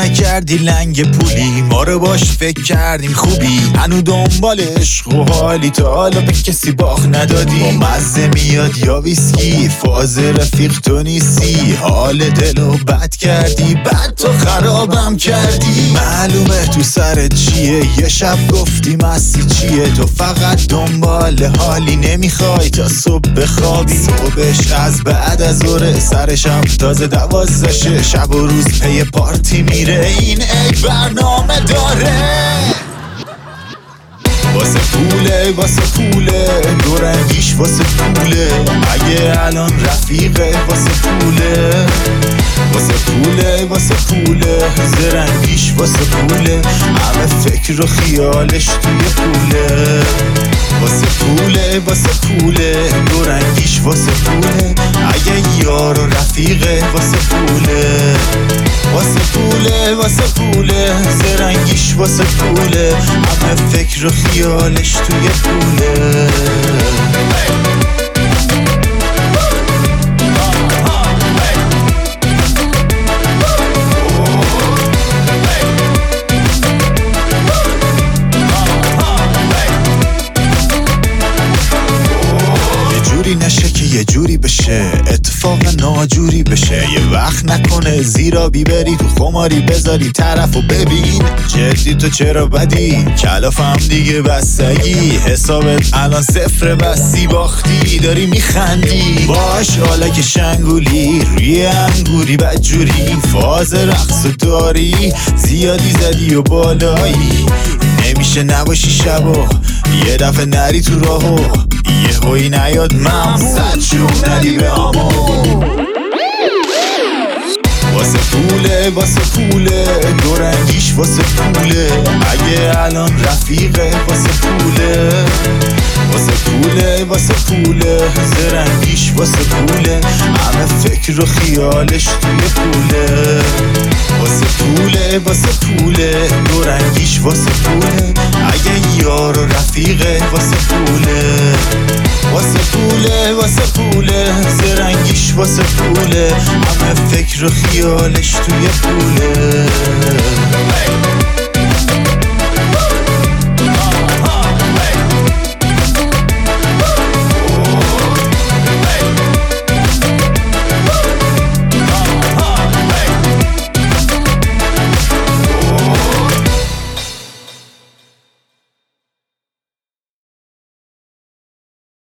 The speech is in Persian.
نکردی لنگ پولی، ما رو باش فکر کردیم خوبی، هنو دنبال عشق و حالی، تا حالا به کسی باخ ندادی. با مزه میاد یا ویسکی، فاز رفیق تو نیستی، حال دلو بد کردی، بعد تو خرابم کردی. معلومه تو سرت چیه، یه شب گفتی مستی چیه، تو فقط دنبال حالی، نمیخوای تا صبح بخوابی. صبحش از بعد از ظهر، سرشم تازه 12 شب و روز پی پارتی میره، این یک برنامه داره. واسه پوله دورنگیش واسه پوله، اگه الان رفیقه واسه پوله. واسه پوله زرنگیش واسه پوله، همه فکر و خیالش توی پوله. واسه پوله دورنگیش واسه پوله، اگه یار و رفیقه واسه پوله. واسه پوله زرنگیش واسه پوله، همه فکر و خیالش توی پوله. نشه که یه جوری بشه، اتفاق ناجوری بشه، یه وقت نکنه زیرا بیبری تو خماری، بذاری طرف و ببین جدی تو چرا بدی، کلافم دیگه بستگی، حسابت الان صفر بستی باختی، داری میخندی باش حالا که شنگولی، روی انگوری بدجوری، فاز رقص و داری، زیادی زدی و بالایی، نمیشه نباشی شبا، یه دفعه نری تو راهو، یه هایی نیاد ممزد شون ندی به آمو. واسه پوله دورنگیش واسه پوله، اگه الان رفیقه واسه پوله. واسه پوله زرنگیش واسه پوله، همه فکر و خیالش توی پوله. واسه پوله دورنگیش واسه پوله، اگه یار و رفیقه واسه پوله. واسه پوله زرنگیش واسه پوله، همه فکر و خیالش توی پوله.